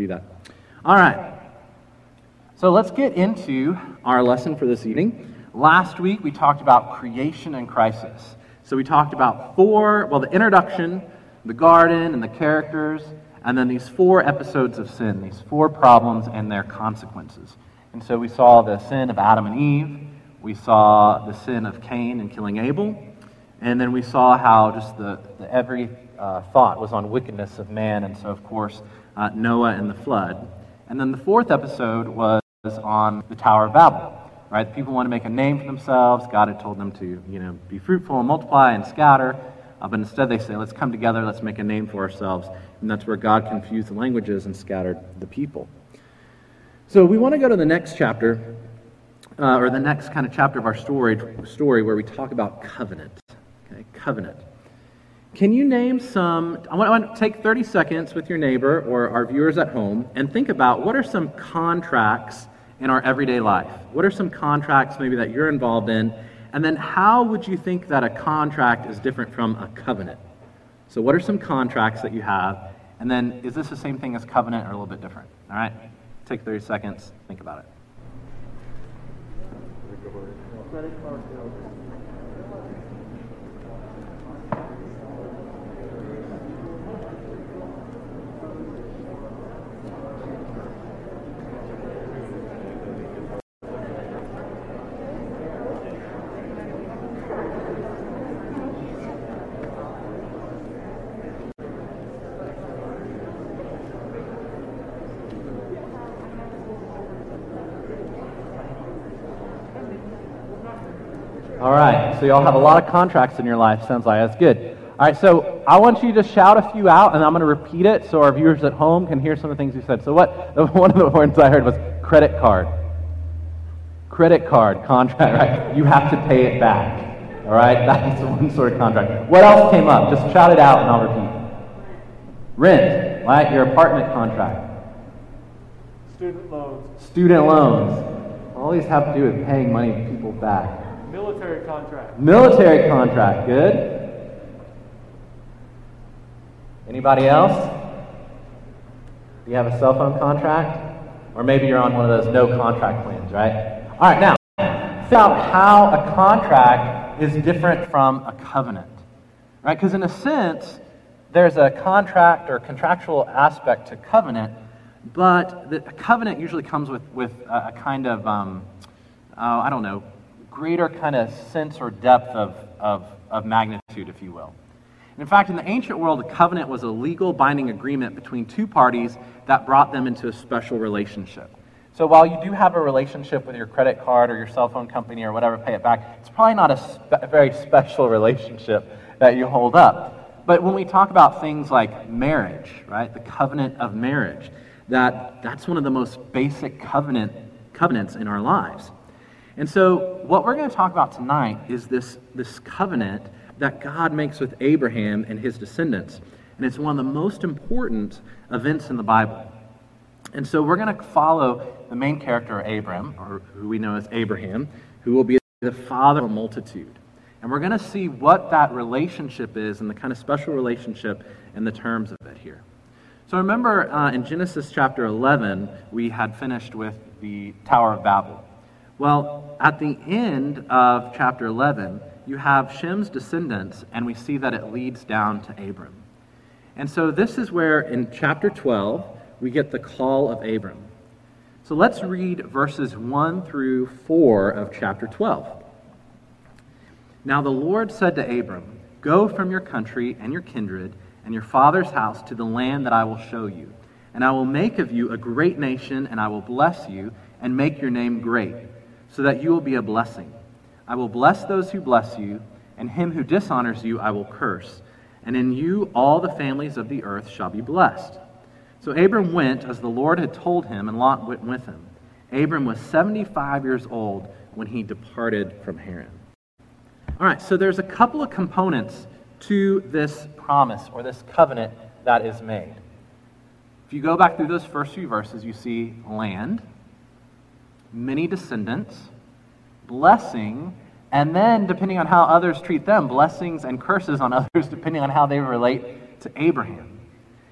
do that. All right. So let's get into our lesson for this evening. Last week we talked about creation and crisis. So we talked about the introduction, the garden, and the characters, and then these 4 episodes of sin, these 4 problems and their consequences. And so we saw the sin of Adam and Eve, we saw the sin of Cain in killing Abel, and then we saw how just every thought was on wickedness of man, and so of course Noah and the flood. And then the 4th episode was on the Tower of Babel. Right? People want to make a name for themselves. God had told them to, be fruitful and multiply and scatter. But instead they say, let's come together, let's make a name for ourselves. And that's where God confused the languages and scattered the people. So we want to go to the next chapter, or the next kind of chapter of our story where we talk about covenant. Okay, covenant. Can you name some, I want to take 30 seconds with your neighbor or our viewers at home and think about what are some contracts in our everyday life? What are some contracts maybe that you're involved in? And then how would you think that a contract is different from a covenant? So what are some contracts that you have? And then is this the same thing as covenant or a little bit different? All right? Take 30 seconds. Think about it. All right, so y'all have a lot of contracts in your life, sounds like. That's good. All right, so I want you to shout a few out, and I'm going to repeat it so our viewers at home can hear some of the things you said. So one of the words I heard was credit card. Credit card contract, right? You have to pay it back. All right, that's one sort of contract. What else came up? Just shout it out, and I'll repeat. Rent, right? Your apartment contract. Student loans. Student loans. All these have to do with paying money to people back. Military contract. Military contract, good. Anybody else? Do you have a cell phone contract? Or maybe you're on one of those no contract plans, right? All right, now, think about how a contract is different from a covenant, right? Because in a sense, there's a contract or contractual aspect to covenant, but the covenant usually comes with a kind of, greater kind of sense or depth of magnitude, if you will. In fact, in the ancient world, a covenant was a legal binding agreement between 2 parties that brought them into a special relationship. So while you do have a relationship with your credit card or your cell phone company or whatever, pay it back, it's probably not a very special relationship that you hold up. But when we talk about things like marriage, right, the covenant of marriage, that's one of the most basic covenants in our lives. And so what we're going to talk about tonight is this covenant that God makes with Abraham and his descendants. And it's one of the most important events in the Bible. And so we're going to follow the main character, Abram, or who we know as Abraham, who will be the father of a multitude. And we're going to see what that relationship is and the kind of special relationship and the terms of it here. So remember in Genesis chapter 11, we had finished with the Tower of Babel. Well, at the end of chapter 11, you have Shem's descendants, and we see that it leads down to Abram. And so this is where, in chapter 12, we get the call of Abram. So let's read verses 1 through 4 of chapter 12. Now the Lord said to Abram, "Go from your country and your kindred and your father's house to the land that I will show you. And I will make of you a great nation, and I will bless you and make your name great, so that you will be a blessing. I will bless those who bless you, and him who dishonors you I will curse. And in you all the families of the earth shall be blessed." So Abram went as the Lord had told him, and Lot went with him. Abram was 75 years old when he departed from Haran. All right, so there's a couple of components to this promise or this covenant that is made. If you go back through those first few verses, you see land, many descendants, blessing, and then, depending on how others treat them, blessings and curses on others, depending on how they relate to Abraham.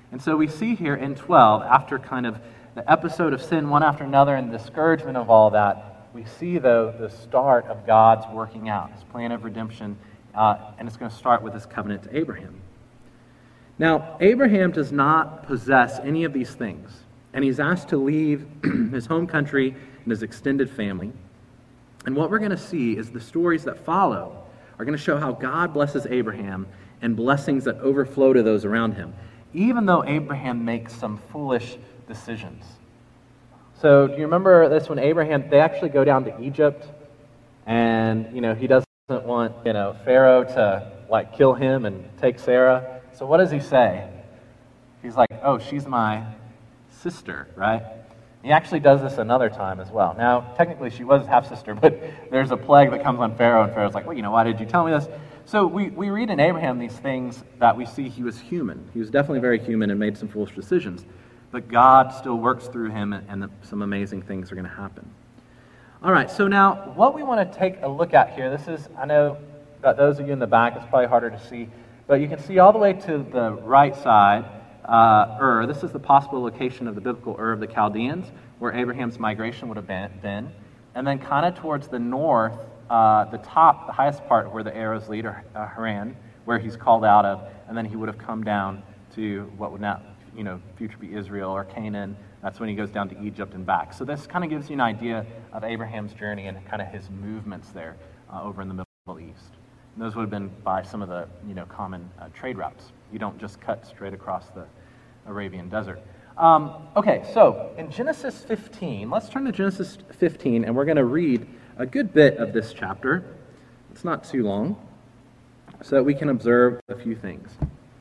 And so we see here in 12, after kind of the episode of sin one after another and the discouragement of all that, we see, though, the start of God's working out, his plan of redemption, and it's going to start with his covenant to Abraham. Now, Abraham does not possess any of these things, and he's asked to leave his home country and his extended family. And what we're going to see is the stories that follow are going to show how God blesses Abraham and blessings that overflow to those around him, even though Abraham makes some foolish decisions. So do you remember this when they actually go down to Egypt, and, he doesn't want, Pharaoh to, kill him and take Sarah. So what does he say? He's like, oh, she's my sister, right? He actually does this another time as well. Now, technically she was half-sister, but there's a plague that comes on Pharaoh, and Pharaoh's like, well, why did you tell me this? So we read in Abraham these things that we see he was human. He was definitely very human and made some foolish decisions. But God still works through him, and some amazing things are going to happen. All right, so now what we want to take a look at here, I know that those of you in the back, it's probably harder to see, but you can see all the way to the right side, Ur. This is the possible location of the biblical Ur of the Chaldeans, where Abraham's migration would have been. And then kind of towards the north, the highest part where the arrows lead, or Haran, where he's called out of, and then he would have come down to what would now, future be Israel or Canaan. That's when he goes down to Egypt and back. So this kind of gives you an idea of Abraham's journey and kind of his movements there over in the Middle East. And those would have been by some of the common trade routes. You don't just cut straight across the Arabian desert. Okay, so in Genesis 15, let's turn to Genesis 15, and we're going to read a good bit of this chapter. It's not too long, so that we can observe a few things.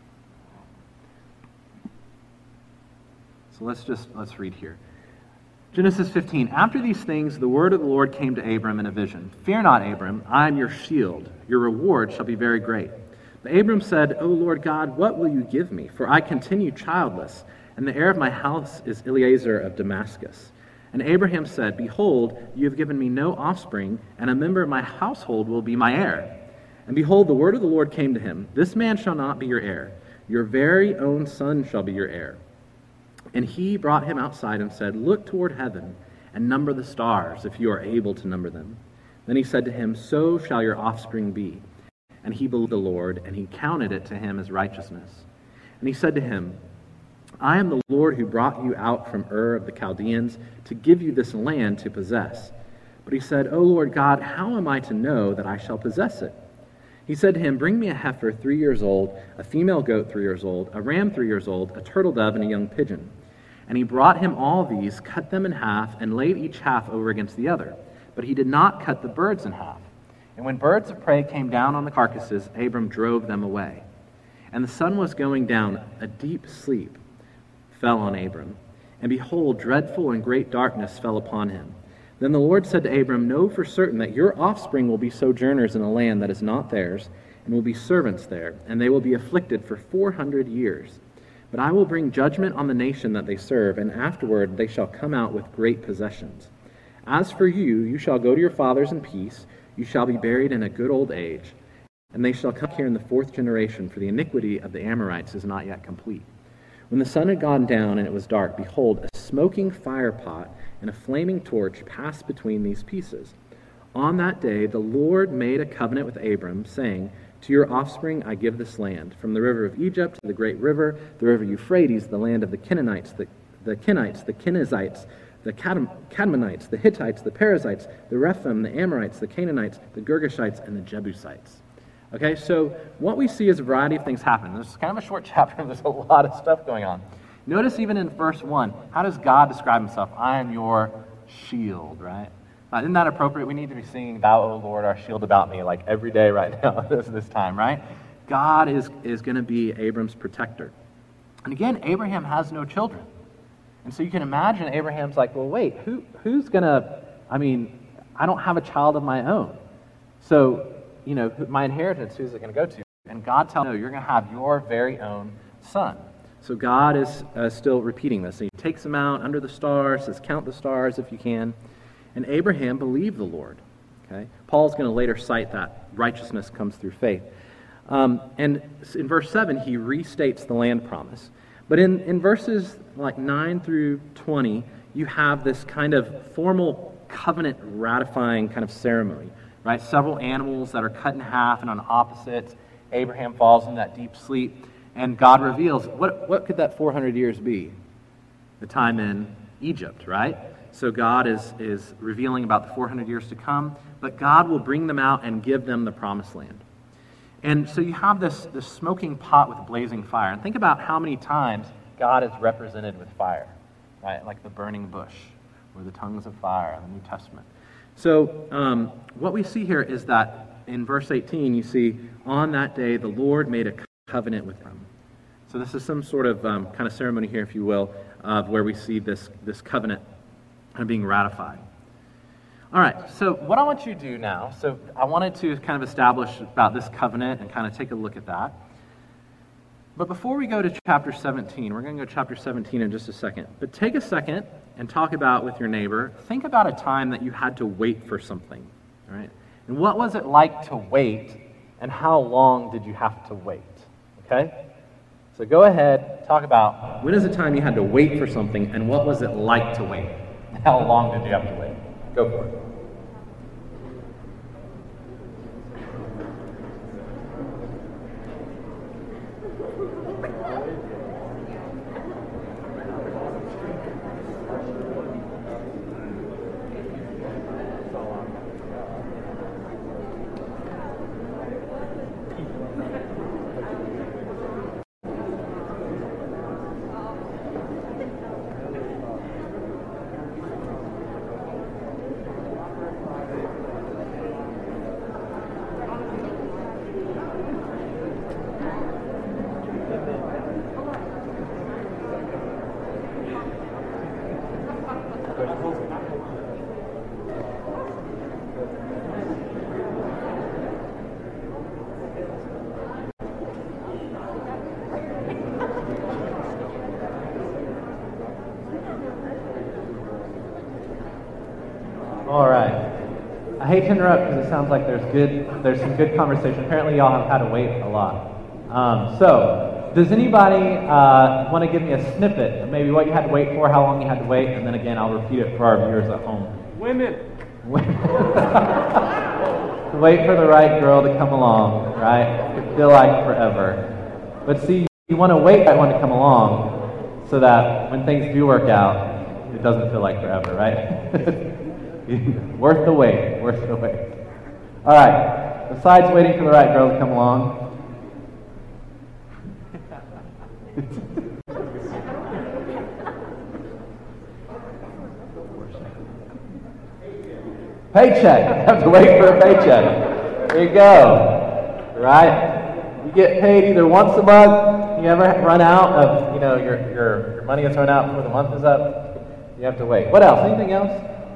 So let's read here. Genesis 15. After these things, the word of the Lord came to Abram in a vision. Fear not, Abram, I am your shield. Your reward shall be very great. But Abram said, O Lord God, what will you give me? For I continue childless, and the heir of my house is Eliezer of Damascus. And Abraham said, Behold, you have given me no offspring, and a member of my household will be my heir. And behold, the word of the Lord came to him, This man shall not be your heir. Your very own son shall be your heir. And he brought him outside and said, Look toward heaven, and number the stars, if you are able to number them. Then he said to him, So shall your offspring be. And he believed the Lord, and he counted it to him as righteousness. And he said to him, I am the Lord who brought you out from Ur of the Chaldeans to give you this land to possess. But he said, O Lord God, how am I to know that I shall possess it? He said to him, Bring me a heifer 3 years old, a female goat 3 years old, a ram 3 years old, a turtle dove, and a young pigeon. And he brought him all these, cut them in half, and laid each half over against the other. But he did not cut the birds in half. And when birds of prey came down on the carcasses, Abram drove them away. And the sun was going down, a deep sleep fell on Abram. And behold, dreadful and great darkness fell upon him. Then the Lord said to Abram, Know for certain that your offspring will be sojourners in a land that is not theirs, and will be servants there, and they will be afflicted for 400 years. But I will bring judgment on the nation that they serve, and afterward they shall come out with great possessions. As for you, you shall go to your fathers in peace. You shall be buried in a good old age. And they shall come here in the 4th generation, for the iniquity of the Amorites is not yet complete. When the sun had gone down and it was dark, behold, a smoking firepot and a flaming torch passed between these pieces. On that day the Lord made a covenant with Abram, saying, To your offspring I give this land, from the river of Egypt to the great river, the river Euphrates, the land of the Canaanites, the Kenites, the Kenizzites, the Cadmonites, the Hittites, the Perizzites, the Rephaim, the Amorites, the Canaanites, the Girgashites, and the Jebusites. Okay, so what we see is a variety of things happen. This is kind of a short chapter, there's a lot of stuff going on. Notice even in verse 1, how does God describe himself? I am your shield, right? Isn't that appropriate? We need to be singing, Thou, O Lord, are shield about me, like every day right now, this time, right? God is going to be Abram's protector. And again, Abraham has no children. And so you can imagine Abraham's like, well, wait, who's going to, I don't have a child of my own. So, my inheritance, who's it going to go to? And God tells him, no, you're going to have your very own son. So God is still repeating this. And he takes him out under the stars, says, count the stars if you can. And Abraham believed the Lord. Okay? Paul's going to later cite that righteousness comes through faith. And in verse 7, he restates the land promise. But in verses like 9 through 20, you have this kind of formal covenant ratifying kind of ceremony, right? Several animals that are cut in half and on opposites. Abraham falls in that deep sleep, and God reveals, what could that 400 years be? The time in Egypt, right? So God is revealing about the 400 years to come, but God will bring them out and give them the promised land. And so you have this smoking pot with blazing fire. And think about how many times God is represented with fire, right? Like the burning bush or the tongues of fire in the New Testament. So what we see here is that in verse 18, you see, on that day the Lord made a covenant with them. So this is some sort of kind of ceremony here, if you will, of where we see this covenant kind of being ratified. All right, so what I want you to do now, so I wanted to kind of establish about this covenant and kind of take a look at that. But before we go to chapter 17, we're going to go to chapter 17 in just a second. But take a second and talk about with your neighbor, think about a time that you had to wait for something, all right? And what was it like to wait, and how long did you have to wait, okay? So go ahead, talk about when is the time you had to wait for something, and what was it like to wait? How long did you have to wait? Go for it. All right. I hate to interrupt because it sounds like there's some good conversation. Apparently y'all have had to wait a lot. So, does anybody want to give me a snippet of maybe what you had to wait for, how long you had to wait, and then again I'll repeat it for our viewers at home. Women. To wait for the right girl to come along, right? It could feel like forever. But see, you want to wait for one to come along so that when things do work out, it doesn't feel like forever, right? Worth the wait, worth the wait. All right, besides waiting for the right girl to come along, paycheck. You have to wait for a paycheck. There you go. Right? You get paid either once a month. You ever run out of, your money has run out before the month is up. You have to wait. What else? Anything else?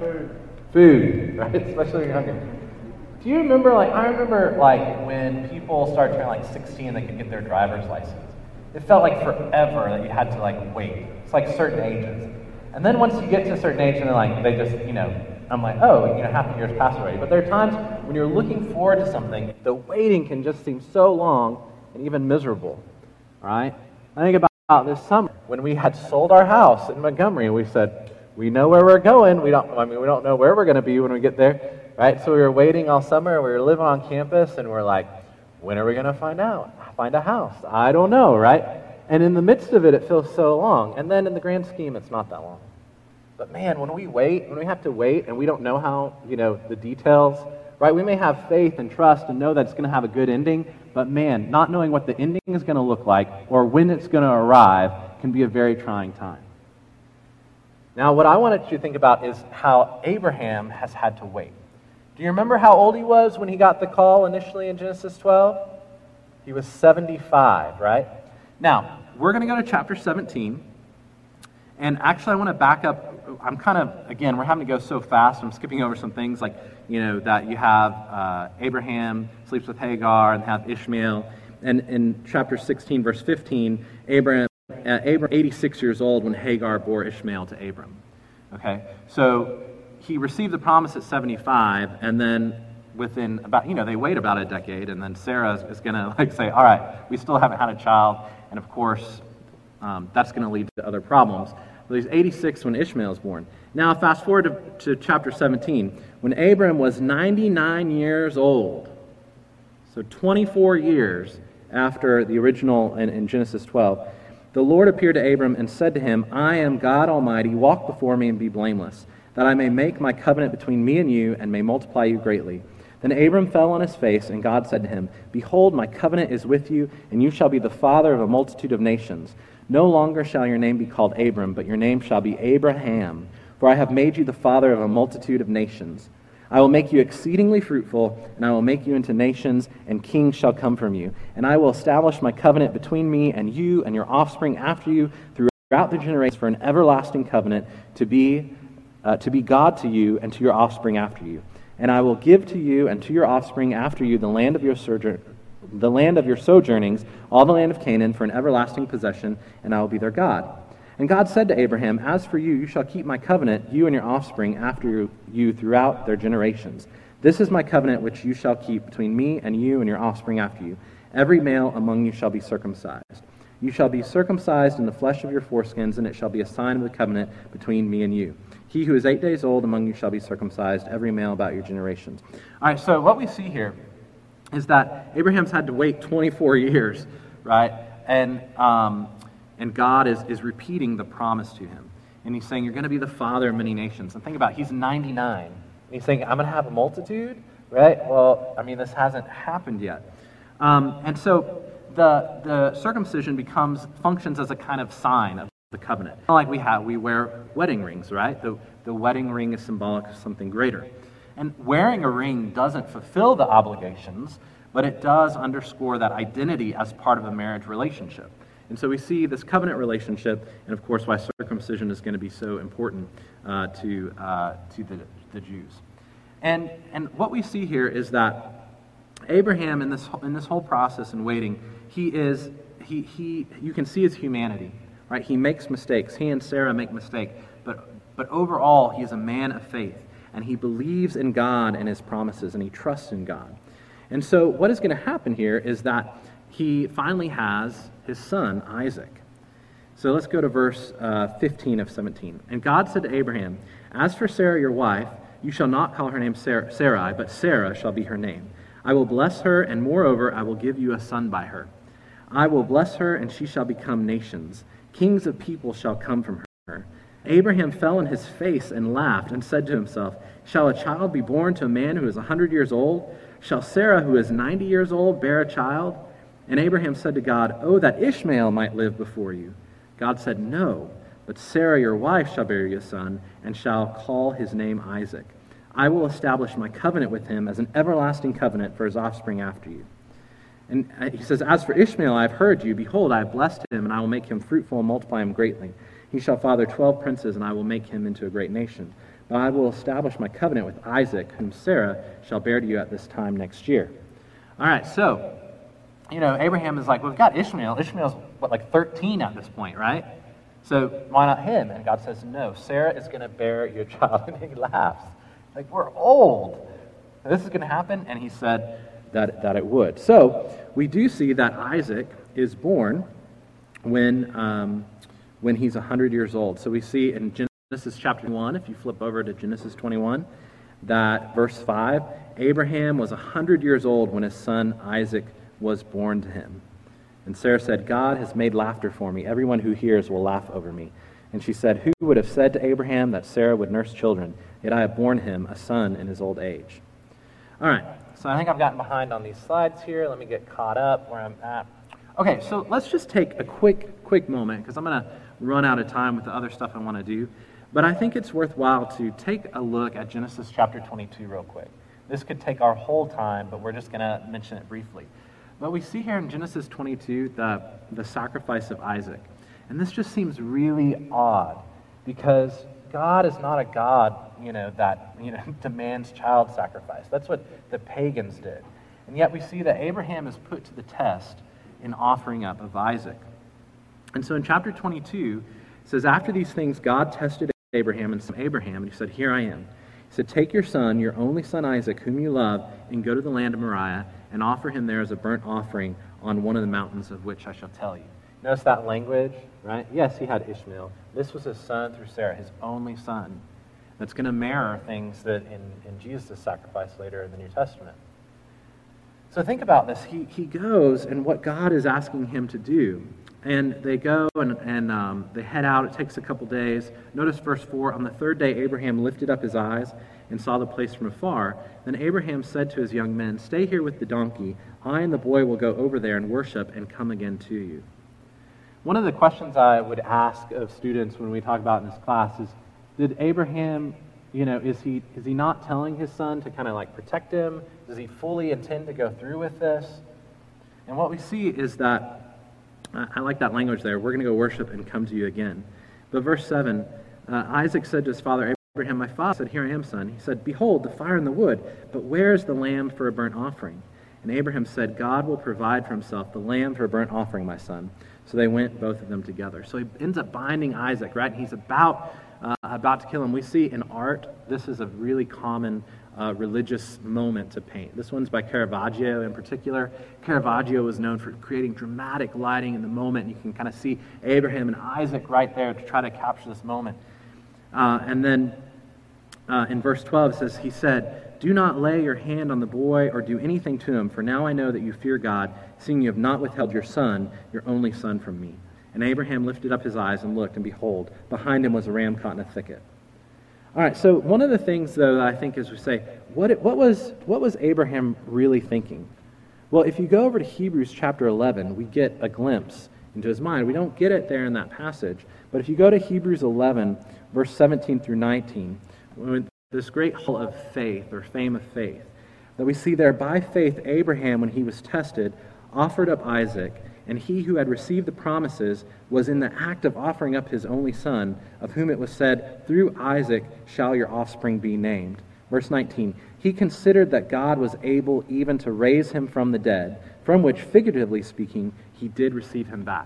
Food, right? Especially when you're hungry. Do you remember, I remember, when people started turning, 16, they could get their driver's license. It felt like forever that you had to, wait. It's like certain ages. And then once you get to a certain age, and they just, I'm like, oh, half the year's passed already. But there are times when you're looking forward to something, the waiting can just seem so long and even miserable, all right? I think about this summer when we had sold our house in Montgomery, and we said, we know where we're going. We don't know where we're going to be when we get there, right? So we were waiting all summer. We were living on campus, and we're like, when are we going to find a house? I don't know, right? And in the midst of it, it feels so long. And then in the grand scheme, it's not that long. But man, when we have to wait, and we don't know how, the details, right? We may have faith and trust and know that it's going to have a good ending, but man, not knowing what the ending is going to look like or when it's going to arrive can be a very trying time. Now, what I wanted you to think about is how Abraham has had to wait. Do you remember how old he was when he got the call initially in Genesis 12? He was 75, right? Now, we're going to go to chapter 17. And actually, I want to back up. We're having to go so fast. I'm skipping over some things that you have Abraham sleeps with Hagar and have Ishmael. And in chapter 16, verse 15, Abram, 86 years old when Hagar bore Ishmael to Abram. Okay, so he received the promise at 75, and then within about, they wait about a decade, and then Sarah is going to say, all right, we still haven't had a child, and of course, that's going to lead to other problems. So he's 86 when Ishmael is born. Now, fast forward to chapter 17. When Abram was 99 years old, so 24 years after the original in Genesis 12, the Lord appeared to Abram and said to him, I am God Almighty, walk before me and be blameless, that I may make my covenant between me and you and may multiply you greatly. Then Abram fell on his face, and God said to him, Behold, my covenant is with you, and you shall be the father of a multitude of nations. No longer shall your name be called Abram, but your name shall be Abraham, for I have made you the father of a multitude of nations. I will make you exceedingly fruitful, and I will make you into nations, and kings shall come from you. And I will establish my covenant between me and you and your offspring after you throughout the generations for an everlasting covenant to be God to you and to your offspring after you. And I will give to you and to your offspring after you the land of your sojournings, all the land of Canaan, for an everlasting possession, and I will be their God. And God said to Abraham, As for you, you shall keep my covenant, you and your offspring after you throughout their generations. This is my covenant which you shall keep between me and you and your offspring after you. Every male among you shall be circumcised. You shall be circumcised in the flesh of your foreskins, and it shall be a sign of the covenant between me and you. He who is 8 days old among you shall be circumcised, every male about your generations. All right, so what we see here is that Abraham's had to wait 24 years, right? And God is repeating the promise to him. And he's saying, you're going to be the father of many nations. And think about it, he's 99. And he's saying, I'm going to have a multitude, right? Well, I mean, this hasn't happened yet. And so the circumcision functions as a kind of sign of the covenant. Like we wear wedding rings, right? The wedding ring is symbolic of something greater. And wearing a ring doesn't fulfill the obligations, but it does underscore that identity as part of a marriage relationship. And so we see this covenant relationship, and of course why circumcision is going to be so important to the Jews. And what we see here is that Abraham in this whole process and waiting, you can see his humanity. Right? He makes mistakes. He and Sarah make mistakes. But overall, he is a man of faith. And he believes in God and his promises, and he trusts in God. And so what is going to happen here is that he finally has his son, Isaac. So let's go to verse 15 of 17. And God said to Abraham, As for Sarah your wife, you shall not call her name Sarai, but Sarah shall be her name. I will bless her, and moreover, I will give you a son by her. I will bless her, and she shall become nations. Kings of people shall come from her. Abraham fell on his face and laughed and said to himself, Shall a child be born to a man who is 100 years old? Shall Sarah, who is 90 years old, bear a child? And Abraham said to God, Oh, that Ishmael might live before you. God said, No, but Sarah your wife shall bear you a son, and shall call his name Isaac. I will establish my covenant with him as an everlasting covenant for his offspring after you. And he says, As for Ishmael, I have heard you. Behold, I have blessed him, and I will make him fruitful and multiply him greatly. He shall father 12 princes, and I will make him into a great nation. But I will establish my covenant with Isaac, whom Sarah shall bear to you at this time next year. All right, so, Abraham is like, we've got Ishmael. Ishmael's, 13 at this point, right? So why not him? And God says, no, Sarah is going to bear your child. And he laughs. Like, we're old. This is going to happen? And he said that it would. So we do see that Isaac is born when he's 100 years old. So we see in Genesis chapter 1, if you flip over to Genesis 21, that verse 5, Abraham was 100 years old when his son Isaac was born to him. And Sarah said, God has made laughter for me. Everyone who hears will laugh over me. And she said, Who would have said to Abraham that Sarah would nurse children? Yet I have borne him a son in his old age. All right, so I think I've gotten behind on these slides here. Let me get caught up where I'm at. Okay, so let's just take a quick moment, because I'm going to run out of time with the other stuff I want to do. But I think it's worthwhile to take a look at Genesis chapter 22 real quick. This could take our whole time, but we're just going to mention it briefly. But we see here in Genesis 22 the sacrifice of Isaac. And this just seems really odd, because God is not a God, that demands child sacrifice. That's what the pagans did. And yet we see that Abraham is put to the test in offering up of Isaac. And so in chapter 22, it says, After these things, God tested Abraham, and he said, Here I am. He said, Take your son, your only son Isaac, whom you love, and go to the land of Moriah, and offer him there as a burnt offering on one of the mountains of which I shall tell you. Notice that language, right? Yes, he had Ishmael. This was his son through Sarah, his only son. That's going to mirror things that in Jesus' sacrifice later in the New Testament. So think about this. He goes, and what God is asking him to do. And they go and they head out. It takes a couple days. Notice verse 4. On the third day, Abraham lifted up his eyes and saw the place from afar. Then Abraham said to his young men, "Stay here with the donkey. I and the boy will go over there and worship and come again to you." One of the questions I would ask of students when we talk about in this class is, did Abraham, is he not telling his son to kind of like protect him? Does he fully intend to go through with this? And what we see is that, I like that language there, we're going to go worship and come to you again. But verse 7, Isaac said to his father Abraham, "My father," said, "Here I am, son." He said, "Behold, the fire and the wood, but where is the lamb for a burnt offering?" And Abraham said, "God will provide for himself the lamb for a burnt offering, my son." So they went, both of them together. So he ends up binding Isaac, right? He's about to kill him. We see in art, this is a really common religious moment to paint. This one's by Caravaggio in particular. Caravaggio was known for creating dramatic lighting in the moment. You can kind of see Abraham and Isaac right there to try to capture this moment. And then in verse 12 it says, he said, "Do not lay your hand on the boy or do anything to him, for now I know that you fear God, seeing you have not withheld your son, your only son, from me." And Abraham lifted up his eyes and looked, and behold, behind him was a ram caught in a thicket. All right, so one of the things, though, that I think is we say, what was Abraham really thinking? Well, if you go over to Hebrews chapter 11, we get a glimpse into his mind. We don't get it there in that passage, but if you go to Hebrews 11, verse 17 through 19, this great hall of faith, or fame of faith, that we see there, by faith Abraham, when he was tested, offered up Isaac, and he who had received the promises was in the act of offering up his only son, of whom it was said, "Through Isaac shall your offspring be named." Verse 19, "He considered that God was able even to raise him from the dead, from which, figuratively speaking, he did receive him back."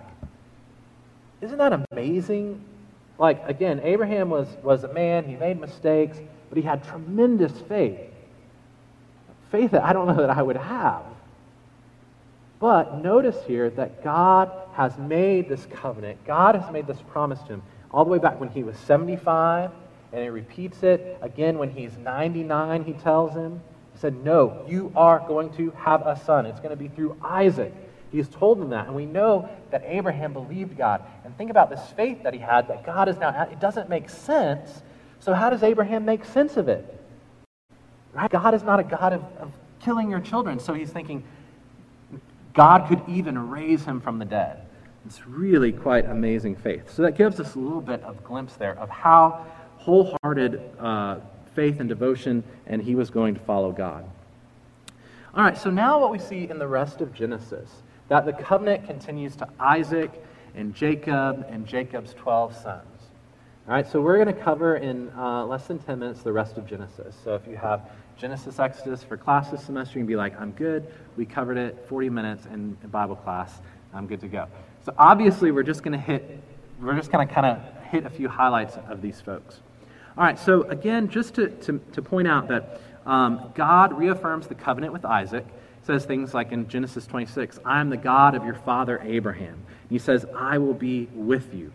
Isn't that amazing? Like, again, Abraham was a man, he made mistakes, but he had tremendous faith. Faith that I don't know that I would have. But notice here that God has made this covenant. God has made this promise to him all the way back when he was 75, and he repeats it again when he's 99, he tells him. He said, "No, you are going to have a son. It's going to be through Isaac." He's told him that, and we know that Abraham believed God. And think about this faith that he had, that God is now, it doesn't make sense. So how does Abraham make sense of it? Right? God is not a God of killing your children. So he's thinking, God could even raise him from the dead. It's really quite amazing faith. So that gives us a little bit of glimpse there of how wholehearted faith and devotion, and he was going to follow God. All right, so now what we see in the rest of Genesis, that the covenant continues to Isaac and Jacob's 12 sons. All right, so we're going to cover in less than 10 minutes the rest of Genesis. So if you have Genesis, Exodus for class this semester, you can be like, "I'm good. We covered it 40 minutes in Bible class. I'm good to go." So obviously we're just going to kind of hit a few highlights of these folks. All right, so again, just to point out that God reaffirms the covenant with Isaac. It says things like in Genesis 26, "I am the God of your father Abraham." And he says, "I will be with you."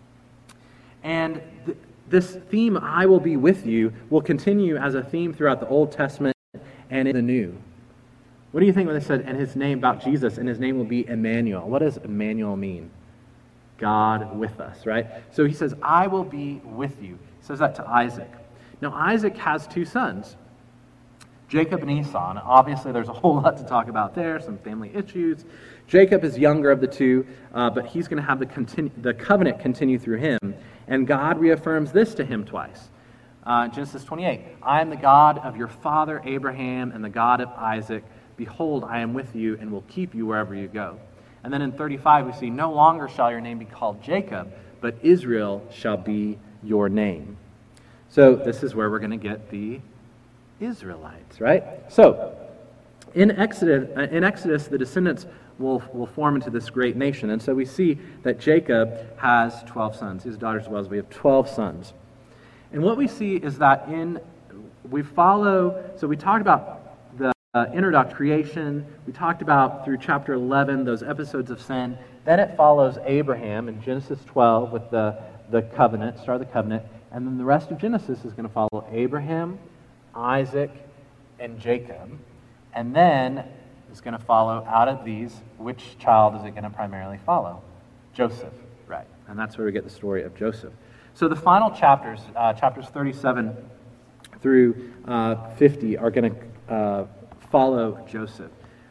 And this theme, "I will be with you," will continue as a theme throughout the Old Testament and in the New. What do you think when they said, "and his name," about Jesus, "and his name will be Emmanuel"? What does Emmanuel mean? God with us, right? So he says, "I will be with you." He says that to Isaac. Now, Isaac has two sons, Jacob and Esau. And obviously, there's a whole lot to talk about there, some family issues. Jacob is younger of the two, but he's going to have the covenant continue through him. And God reaffirms this to him twice. Genesis 28, "I am the God of your father Abraham and the God of Isaac. Behold, I am with you and will keep you wherever you go." And then in 35, we see, "No longer shall your name be called Jacob, but Israel shall be your name." So this is where we're going to get the Israelites, right? So in Exodus, the descendants will form into this great nation. And so we see that Jacob has 12 sons. His daughters as well. We have 12 sons. And what we see is that we talked about introduced creation. We talked about through chapter 11 those episodes of sin. Then it follows Abraham in Genesis 12 with the covenant, start of the covenant. And then the rest of Genesis is going to follow Abraham, Isaac, and Jacob. And then it's going to follow out of these, which child is it going to primarily follow? Joseph, right. And that's where we get the story of Joseph. So the final chapters, chapters 37 through 50, are going to follow Joseph.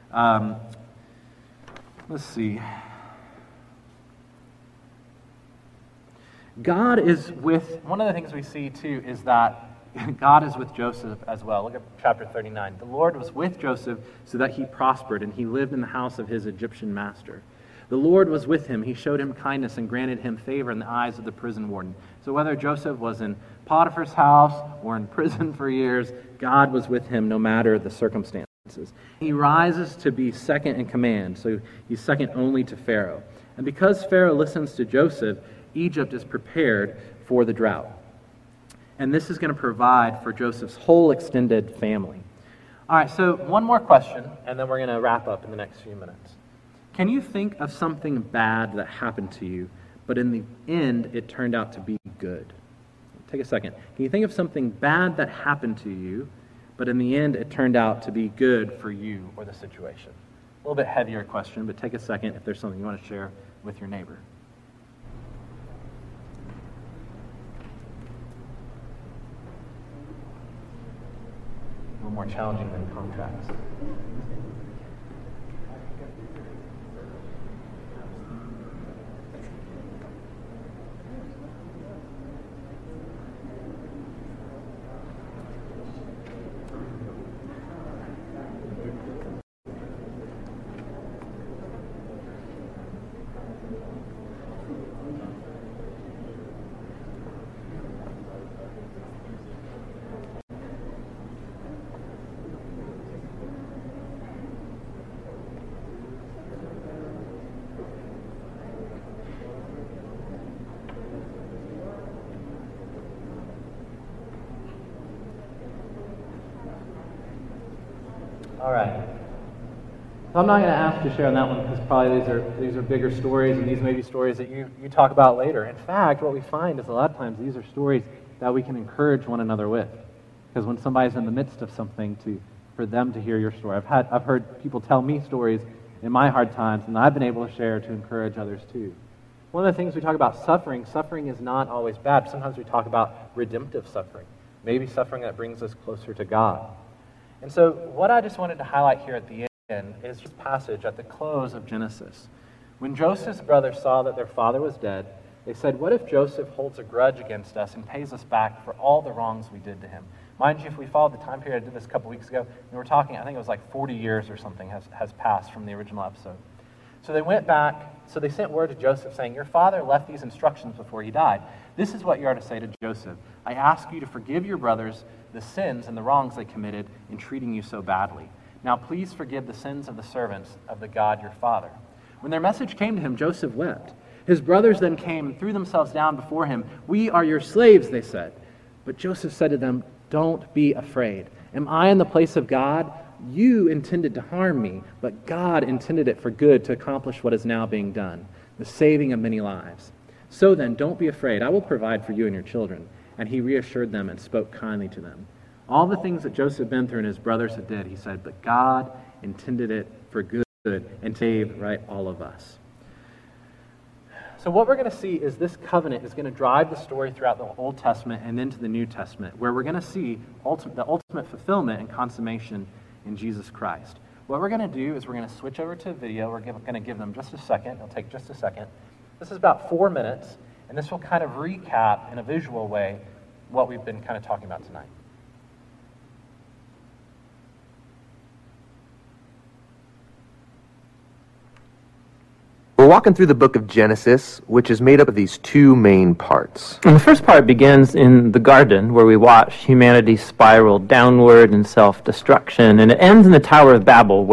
Let's see. God is with, one of the things we see too is that God is with Joseph as well. Look at chapter 39. The Lord was with Joseph so that he prospered, and he lived in the house of his Egyptian master. The Lord was with him. He showed him kindness and granted him favor in the eyes of the prison warden. So whether Joseph was in Potiphar's house or in prison for years, God was with him no matter the circumstances. He rises to be second in command, so he's second only to Pharaoh. And because Pharaoh listens to Joseph, Egypt is prepared for the drought. And this is going to provide for Joseph's whole extended family. All right, so one more question, and then we're going to wrap up in the next few minutes. Can you think of something bad that happened to you, but in the end it turned out to be good? Take a second. Can you think of something bad that happened to you, but in the end it turned out to be good for you or the situation? A little bit heavier question, but take a second if there's something you want to share with your neighbor. A little more challenging than contracts. All right. So I'm not going to ask to share on that one because probably these are bigger stories, and these may be stories that you talk about later. In fact, what we find is a lot of times these are stories that we can encourage one another with. Because when somebody's in the midst of something, for them to hear your story. I've heard people tell me stories in my hard times, and I've been able to share to encourage others too. One of the things we talk about suffering is not always bad. Sometimes we talk about redemptive suffering, maybe suffering that brings us closer to God. And so what I just wanted to highlight here at the end is this passage at the close of Genesis. When Joseph's brothers saw that their father was dead, they said, "What if Joseph holds a grudge against us and pays us back for all the wrongs we did to him?" Mind you, if we followed the time period, I did this a couple weeks ago, and we're talking, I think it was like 40 years or something has passed from the original episode. So they went back, so they sent word to Joseph saying, "Your father left these instructions before he died. This is what you are to say to Joseph. I ask you to forgive your brothers the sins and the wrongs they committed in treating you so badly. Now please forgive the sins of the servants of the God your father." When their message came to him, Joseph wept. His brothers then came and threw themselves down before him. "We are your slaves," they said. But Joseph said to them, "Don't be afraid. Am I in the place of God? You intended to harm me, but God intended it for good to accomplish what is now being done, the saving of many lives. So then, don't be afraid. I will provide for you and your children." And he reassured them and spoke kindly to them. All the things that Joseph had been through and his brothers had did, he said, but God intended it for good and save, right, all of us. So what we're going to see is this covenant is going to drive the story throughout the Old Testament and into the New Testament, where we're going to see the ultimate fulfillment and consummation in Jesus Christ. What we're going to do is we're going to switch over to a video. We're going to give them just a second. It'll take just a second. This is about 4 minutes, and this will kind of recap in a visual way what we've been kind of talking about tonight. We're walking through the book of Genesis, which is made up of these two main parts. And the first part begins in the garden, where we watch humanity spiral downward in self-destruction, and it ends in the Tower of Babel, where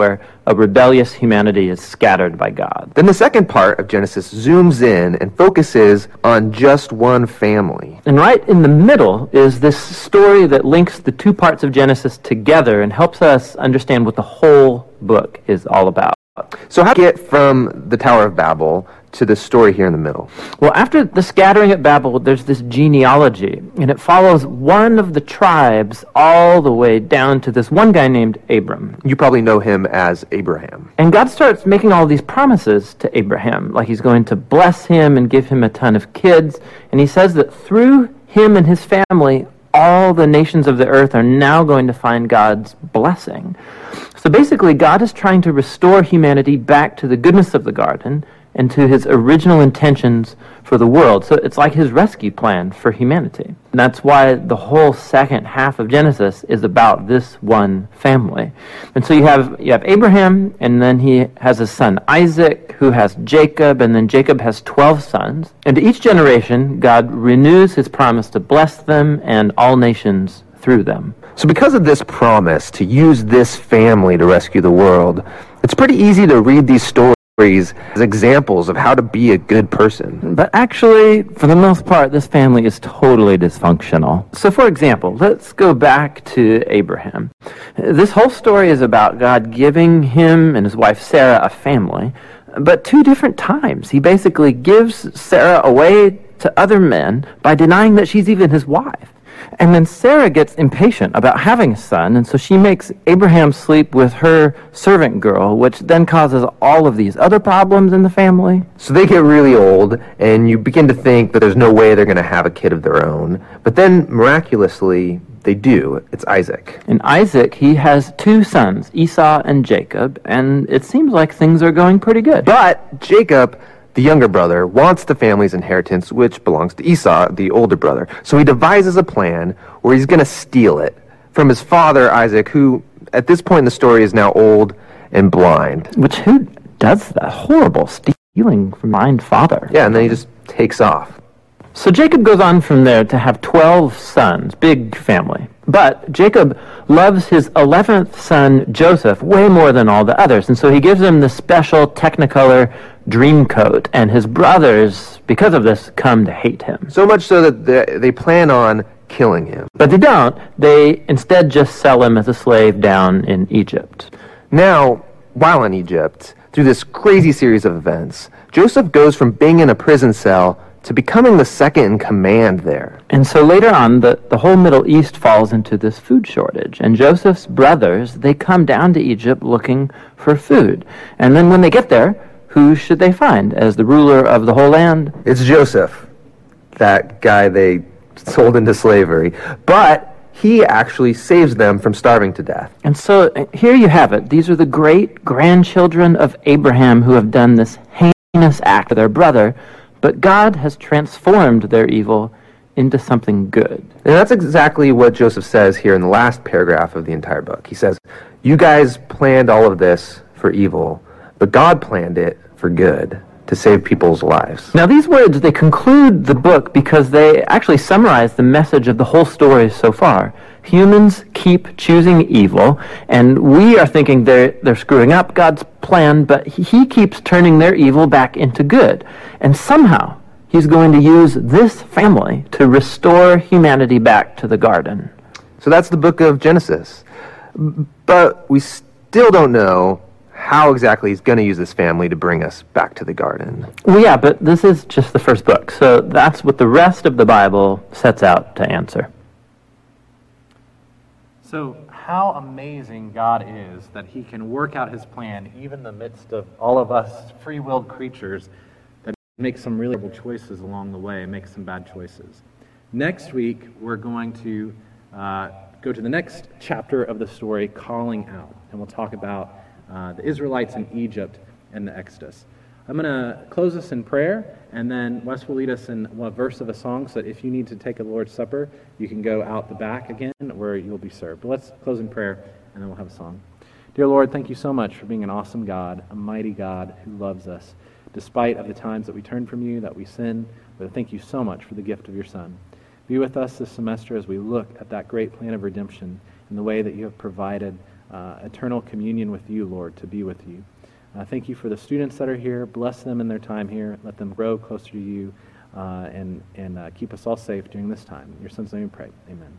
a rebellious humanity is scattered by God. Then the second part of Genesis zooms in and focuses on just one family. And right in the middle is this story that links the two parts of Genesis together and helps us understand what the whole book is all about. So how do you get from the Tower of Babel to the story here in the middle? Well, after the scattering at Babel, there's this genealogy, and it follows one of the tribes all the way down to this one guy named Abram. You probably know him as Abraham. And God starts making all these promises to Abraham, like he's going to bless him and give him a ton of kids, and he says that through him and his family, all the nations of the earth are now going to find God's blessing. So basically, God is trying to restore humanity back to the goodness of the garden and to his original intentions for the world. So it's like his rescue plan for humanity. And that's why the whole second half of Genesis is about this one family. And so you have Abraham, and then he has his son Isaac, who has Jacob, and then Jacob has 12 sons. And to each generation, God renews his promise to bless them and all nations through them. So because of this promise to use this family to rescue the world, it's pretty easy to read these stories as examples of how to be a good person. But actually, for the most part, this family is totally dysfunctional. So for example, let's go back to Abraham. This whole story is about God giving him and his wife Sarah a family, but two different times. He basically gives Sarah away to other men by denying that she's even his wife. And then Sarah gets impatient about having a son, and so she makes Abraham sleep with her servant girl, which then causes all of these other problems in the family. So they get really old, and you begin to think that there's no way they're going to have a kid of their own. But then, miraculously, they do. It's Isaac. And Isaac, he has two sons, Esau and Jacob, and it seems like things are going pretty good. But Jacob, the younger brother, wants the family's inheritance, which belongs to Esau, the older brother. So he devises a plan where he's going to steal it from his father, Isaac, who at this point in the story is now old and blind. Which, who does that? Horrible stealing from blind father. Yeah, and then he just takes off. So Jacob goes on from there to have 12 sons, big family. But Jacob loves his 11th son, Joseph, way more than all the others. And so he gives him the special Technicolor dream coat. And his brothers, because of this, come to hate him. So much so that they plan on killing him. But they don't. They instead just sell him as a slave down in Egypt. Now, while in Egypt, through this crazy series of events, Joseph goes from being in a prison cell to becoming the second in command there. And so later on, the whole Middle East falls into this food shortage. And Joseph's brothers, they come down to Egypt looking for food. And then when they get there, who should they find as the ruler of the whole land? It's Joseph, that guy they sold into slavery. But he actually saves them from starving to death. And so here you have it. These are the great-grandchildren of Abraham who have done this heinous act to their brother. But God has transformed their evil into something good. And that's exactly what Joseph says here in the last paragraph of the entire book. He says, you guys planned all of this for evil, but God planned it for good, to save people's lives. Now these words, they conclude the book because they actually summarize the message of the whole story so far. Humans keep choosing evil, and we are thinking they're screwing up God's plan, but he keeps turning their evil back into good. And somehow, he's going to use this family to restore humanity back to the garden. So that's the book of Genesis. But we still don't know how exactly he's going to use this family to bring us back to the garden. Well, yeah, but this is just the first book, so that's what the rest of the Bible sets out to answer. So how amazing God is that he can work out his plan even in the midst of all of us free-willed creatures that make some really terrible choices along the way, make some bad choices. Next week, we're going to go to the next chapter of the story, Calling Out, and we'll talk about the Israelites in Egypt and the Exodus. I'm going to close us in prayer, and then Wes will lead us in a verse of a song, so that if you need to take a Lord's Supper, you can go out the back again where you'll be served. But let's close in prayer, and then we'll have a song. Dear Lord, thank you so much for being an awesome God, a mighty God who loves us, despite of the times that we turn from you, that we sin. But thank you so much for the gift of your Son. Be with us this semester as we look at that great plan of redemption and the way that you have provided eternal communion with you, Lord, to be with you. Thank you for the students that are here. Bless them in their time here. Let them grow closer to you, and keep us all safe during this time. In your son's name we pray. Amen.